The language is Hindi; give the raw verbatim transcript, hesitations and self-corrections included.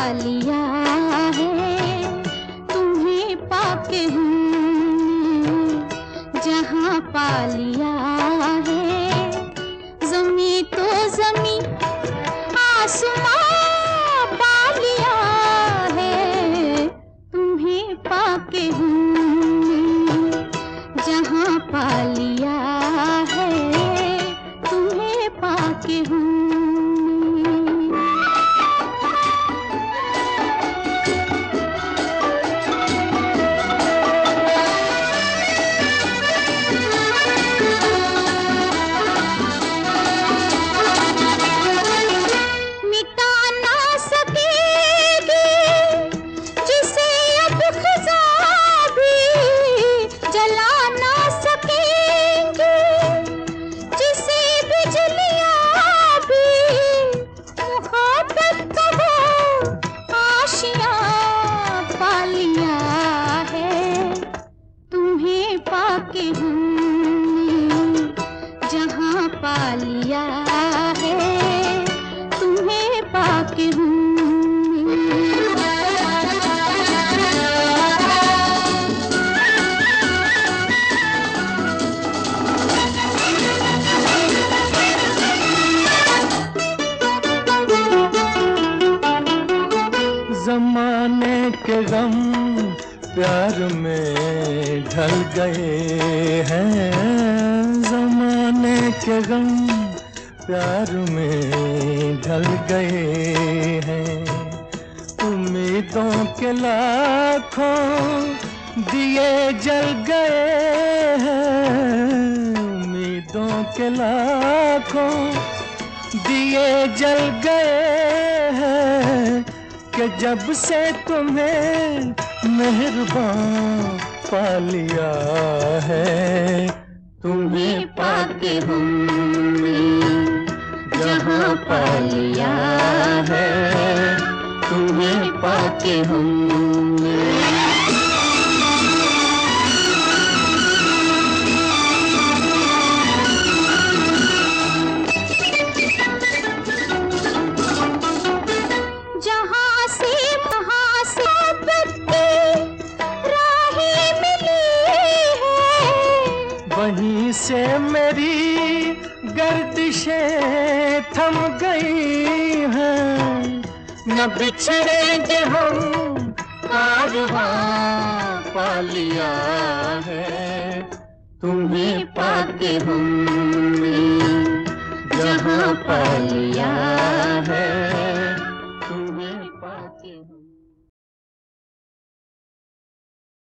लिया है, तुम्हें पाके हमने जहाँ पा लिया है। ज़मीं तो ज़मीं आसमां पा लिया है, तुम्हें पाके हमने जहाँ पा लिया है, तुम्हें पाके हमने। पाके हमने जहाँ पा लिया है, तुम्हें पाके हमने। ज़माने के गम प्यार में ढल गए हैं, ज़माने के गम प्यार में ढल गए हैं। उम्मीदों के लाखों दिए जल गए हैं, उम्मीदों के लाखों दिए जल गए हैं कि जब से तुम्हें मेहरबान पा लिया है, तुम्हें पाके हमने जहाँ पा लिया है, तुम्हें पाके हमने। वहीं से मेरी गर्दिशें थम गई हैं, न बिछड़ेंगे हम कारवां पा लिया है, तुम्हें पाके हमने जहाँ पा लिया।